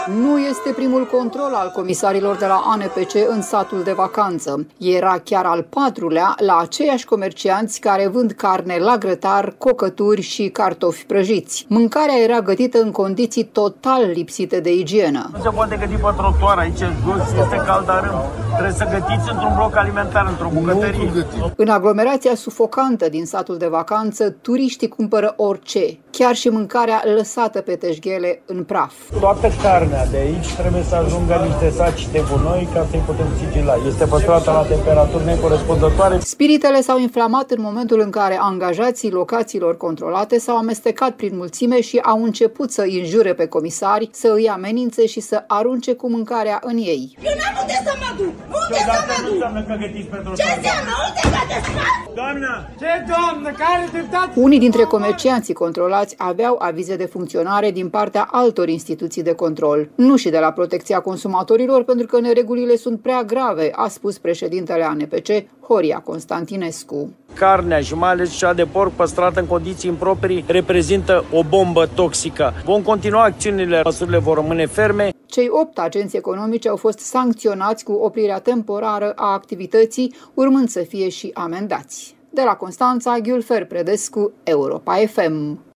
Nu este primul control al comisarilor de la ANPC în satul de vacanță. Era chiar al patrulea la aceiași comercianți care vând carne la grătar, cocături și cartofi prăjiți. Mâncarea era gătită în condiții total lipsite de igienă. Nu se poate găti pe trotuar, aici jos este caldarâm. Trebuie să gătiți într-un bloc alimentar, într-o bucătărie. În aglomerația sufocantă din satul de vacanță, turiștii cumpără orice, chiar și mâncarea lăsată pe teșghele în praf. Toată carnea de aici trebuie să ajungă în niște saci de gunoi ca să-i putem sigila. Este păstrată la temperaturi necorespunzătoare. Spiritele s-au inflamat în momentul în care angajații locațiilor controlate s-au amestecat prin mulțime și au început să îi înjure pe comisari, să îi amenințe și să arunce cu mâncarea în ei. Eu n-am unde să mă duc! Unde să mă duc? Ce înseamnă? Unde gătesc? Doamnă! Ce doamnă? Care dreptate? Unii dintre comercianții controlați aveau avize de funcționare din partea altor instituții de control, nu și de la Protecția Consumatorilor, pentru că neregulile sunt prea grave, a spus președintele ANPC, Horia Constantinescu. Carnea și mai ales cea de porc păstrată în condiții improprii reprezintă o bombă toxică. Vom continua acțiunile, măsurile vor rămâne ferme. Cei 8 agenți economici au fost sancționați cu oprirea temporară a activității, urmând să fie și amendați. De la Constanța, Ghiulfer Predescu, Europa FM.